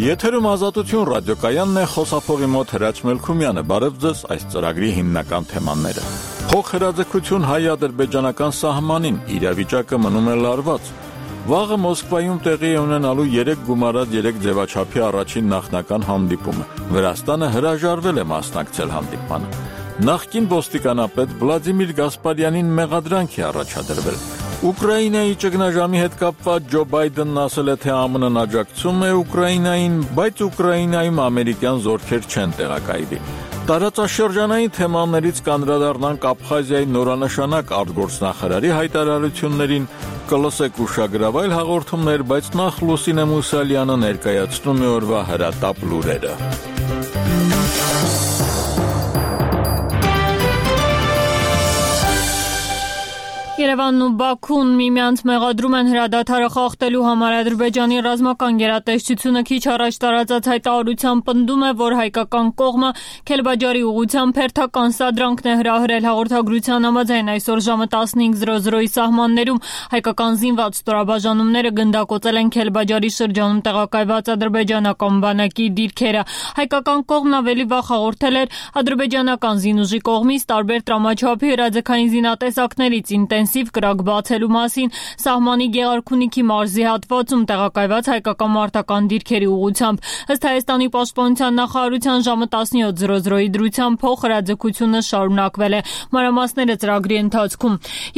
Եթերում Ազատություն ռադիոկայանն է, խոսափողի մոտ Հրաչ Մելքումյանը, բարև ձեզ այս ծրագրի հիմնական թեմաները։ Փոխհրաձգություն հայ-ադրբեջանական սահմանին, իրավիճակը մնում է լարված։ Վաղը Մոսկվայում տեղի է ունենալու 3 գումարած 3 ձևաչափի առաջին նախնական հանդիպումը։ Վրաստանը հրաժարվել է մասնակցել հանդիպմանը։ Նախկին ոստիկանապետ Վլադիմիր Գասպարյանին մեղադրանք է առաջադրվել։ Ուկրաինայի ճգնաժամի հետ կապված Ջո Բայդենն ասել է, թե ԱՄՆ-ն աջակցում է Ուկրաինային, բայց Ուկրաինայում ամերիկյան զորքեր չեն տեղակայվի։ Տարածաշրջանային թեմաներից կանդրադառնանք Աբխազիայի նորանշանակ արտգործնախարարի հայտարարություններին, կլսեք ուշագրավայր հաղորդումներ, բայց նախ Լուսինե Մուսալյանը ներկայացնում է օրվա հրատապ լուրերը։ Երևանն ու Բաքուն միմյանց մեղադրում են հրադադարը խախտելու համար։ Ադրբեջանի ռազմական գերատեսչությունը քիչ առաջ տարածած հայտարարությամբ պնդում է, որ հայկական կողմը Քելբաջարի ուղղությամբ հերթական սադրանքն է հրահրել։ Հաղորդագրության համաձայն այսօր ժամը 15:00-ի սահմաններում հայկական զինված ստորաբաժանումները գնդակոծել են Քելբաջարի շրջանում տեղակայված ադրբեջանական բանակի դիրքերը։ Հայկական կողմն ավելի վաղ հաղորդել էր ադրբեջանական զինուժի կողմից տարբեր տրամաչափի հրաձգային զինատեսակներից ինտենսիվ կրակ բացելու մասին սահմանի Գեղարքունիքի մարզի հատվածում տեղակայված հայկական մարտական դիրքերի ուղղությամբ։ Ըստ Հայաստանի պաշտպանության նախարարության ժամը 17:00-ի դրությամբ փոխհրաձգությունը շարունակվել է։ Մանրամասները ծրագրի ընթացքում։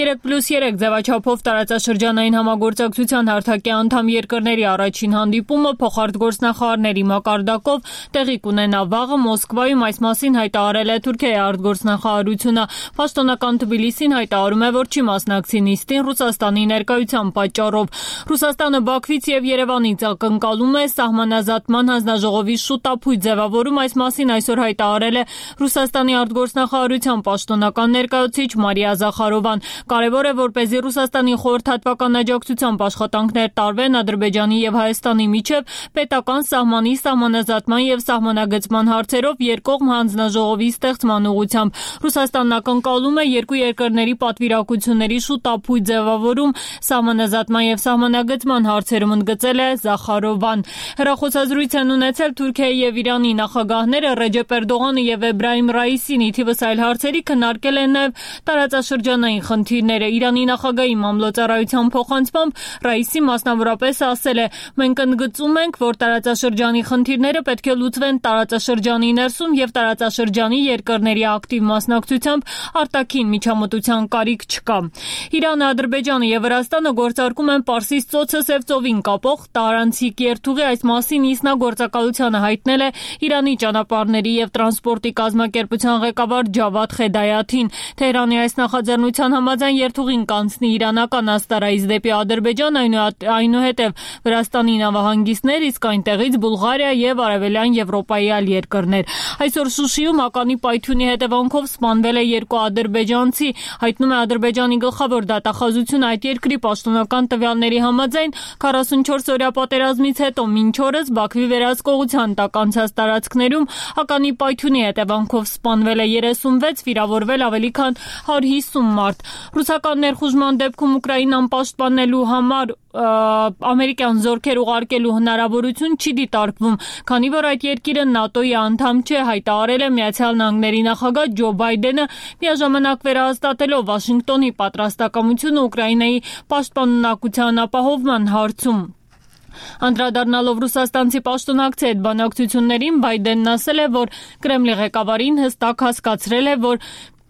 3+3 ձևաչափով տարածաշրջանային համագործակցության հարթակի անդամ երկրների առաջին հանդիպումը փոխարտգործնախարարների մակարդակով տեղի կունենա վաղը Մոսկվայում, այս մասին հայտարարել է Թուրքիայի արտգործնախարարությունը։ Պաշտոնական Թբիլիսին հայտարարում է, որ չի մասնակցի նիստին Ռուսաստանի ներկայության պատճառով։ Ռուսաստանը Բաքվից եւ Երևանից ակնկալում է սահմանազատման հանձնաժողովի շուտապույտ ձևավորում, այս մասին այսօր հայտարարել է Ռուսաստանի արտգործնախարարության պաշտոնական ներկայացուցիչ Մարիա Զախարովան։ Կարևոր է, որպեսզի Ռուսաստանի խորհրդատվական աջակցությամբ աշխատանքներ տարվեն Ադրբեջանի եւ Հայաստանի միջև պետական սահմանի սահմանազատման եւ սահմանագծման հարցերով երկկողմ հանձնաժողովի ստեղծման ուղղությամբ։ Ռուսաստանն ակնկալում է երկու երկրների պատվիրակությունների շուտապույտ ձևավորում սահմանազատման եւ սահմանագծման հարցերում, ընդգծել է Զախարովան։ Հեռախոսազրույց են ունեցել Թուրքիայի եւ Իրանի նախագահները Ռեջեփ Էրդողանը եւ Էբրահիմ Ռայիսին, ի թիվս այլ հարցերի քննարկել են նաեւ տարածաշրջանային խնդիրները։ Իրանի նախագահի մամլոյցարայության փոխանցմամբ Ռայիսի մասնավորապես ասել է. «Մենք ընդգծում ենք, որ տարածաշրջանի խնդիրները պետք է լուծվեն տարածաշրջանի ներսում եւ տարածաշրջանի երկրների ակտիվ մասնակցությամբ արտաքին միջամտության կարիք չկա»։ Իրանը, Ադրբեջանը եւ Վրաստանը գործարկում են Պարսից ծոցը Սև ծովին կապող տարանցիկ երթուղի, այս մասին ինքնագործակալությանը հայտնել է Իրանի ճանապարհների եւ տրանսպորտի կազմակերպության ղեկավար Ջավադ Խեդայաթին։ Թեհրանի այս նախաձեռնության համաձայն երթուղին կանցնի իրանական Աստարայից դեպի Ադրբեջան, այնուհետև Վրաստանի նավահանգիստներ, իսկ այնտեղից Բուլղարիա եւ Արևելյան Եվրոպայի այլ երկրներ։ Այսօր Շուշիում ականի պայթյունի հետևանքով սպանվել է 2 ադրբեջանցի, հայտնում է Ադրբեջանի գլխավոր դատախազությունը։ Այդ երկրի պաշտոնական տվյալների համաձայն 44-օրյա պատերազմից հետո մինչ օրս Բաքվի վերահսկողության տակ անցած տարածքներում ականի պայթյունի հետևանքով սպանվել է 36, վիրավորվել ավելի քան 150 մարդ։ Ռուսական ներխուժման դեպքում Ուկրաինան պաշտպանելու համար ամերիկյան զորքեր ուղարկելու հնարավորություն չի դիտարկվում, քանի որ այդ երկիրը ՆԱՏՕ-ի անդամ չէ, հայտարարել է Միացյալ Նահանգների նախագահ Ջո Բայդենը, միաժամանակ վերահաստատելով Վաշինգտոնի պատրաստակամությունը Ուկրաինայի պաշտպանունակության ապահովման հարցում։ Անդրադառնալով ռուսաստանցի պաշտոնակցի հետ բանակցություններին, Բայդենն ասել է, որ Կրեմլի ղեկավարին հստակ հասկացրել է, որ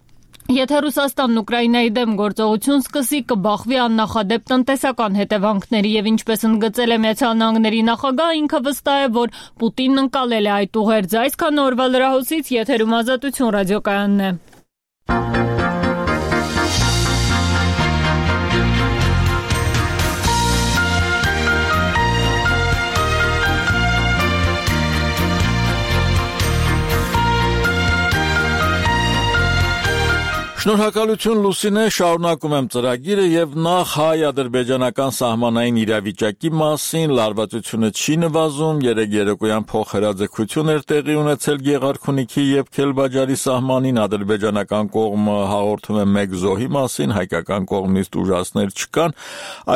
եթե Ռուսաստանն Ուկրաինայի դեմ գործողություն սկսի, կբախվի աննախադեպ տնտեսական հետևանքների եւ ինչպես ընդգծել է Միացյալ Նահանգների նախագահը, ինքը վստահ է, որ Պուտինն ընկալել է այդ ուղերձը։ Այսքան օրվա լրահոսից եթերում Ազատություն ռադիոկայանն է։ Շնորհակալություն Լուսինե, շարունակում եմ ծրագիրը եւ նախ հայ-ադրբեջանական սահմանային իրավիճակի մասին լարվածությունը չի նվազում, երեկոյան փոխհրաձգություն էր տեղի ունեցել Գեղարքունիքի եւ Քելբաջարի սահմանին, ադրբեջանական կողմը հաղորդում է մեկ զոհի մասին, հայկական կողմից ուժասներ չկան։